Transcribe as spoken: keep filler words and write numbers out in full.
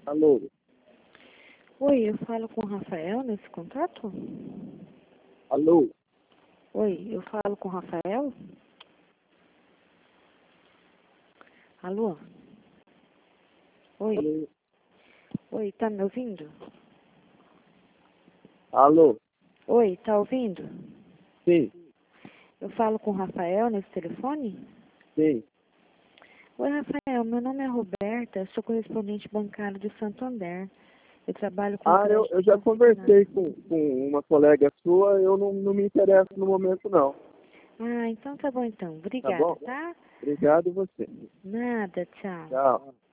Alô? Oi, eu falo com o Rafael nesse contato? Alô? Oi, eu falo com o Rafael? Alô? Oi? Alô? Oi, tá me ouvindo? Alô? Oi, tá ouvindo? Sim, Eu falo com o Rafael nesse telefone? sim. Oi, Rafael, meu nome é Roberta, eu sou correspondente bancário de Santander. Eu trabalho com Ah, eu, crédito eu já consignado. conversei com, com uma colega sua, eu não, não me interesso no momento não. Ah, então tá bom então. Tá Obrigada, bom? tá? Obrigado você. Nada, tchau. Tchau.